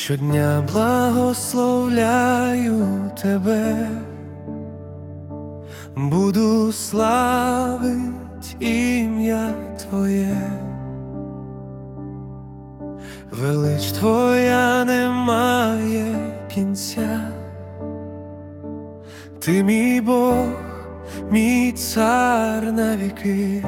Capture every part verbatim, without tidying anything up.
Щодня благословляю тебе, буду славить ім'я Твоє. Велич Твоя не має кінця, Ти мій Бог, мій цар на віки.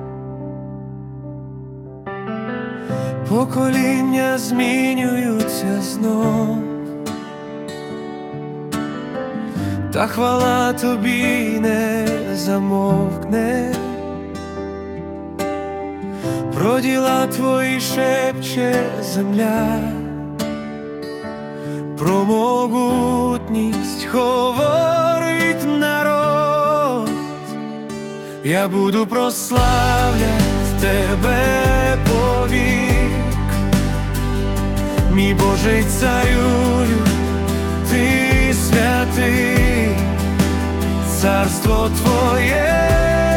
Покоління змінюються знов, та хвала Тобі не замовкне. Про діла Твої шепче земля, про могутність говорить народ. Я буду прославлять Тебе повік, мій Божий царюю, Ти святий, царство Твоє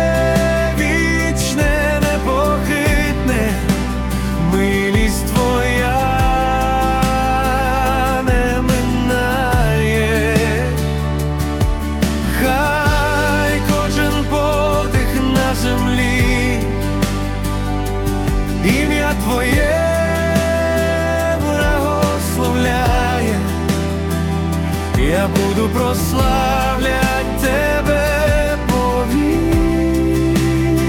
вічне, непохитне, милість Твоя не минає. Хай кожен подих на землі ім'я Твоє благословляє. Я буду прославлять Тебе повік,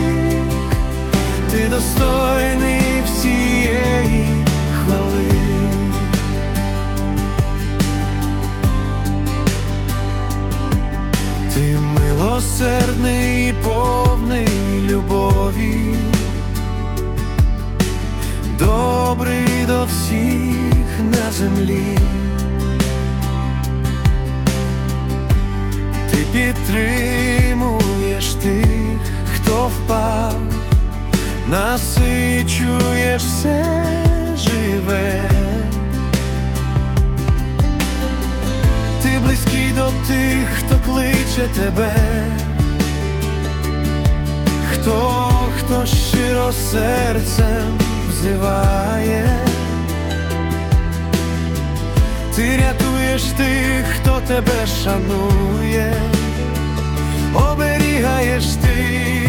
Ти достойний всієї хвали. Ти милосердний і повний любові, добрий до всіх на землі. Ти підтримуєш тих, хто впав, насичуєш все живе. Ти близький до тих, хто кличе Тебе, хто, хто щиро серцем взиває. Ти рятуєш тих, хто Тебе шанує, оберігаєш тих,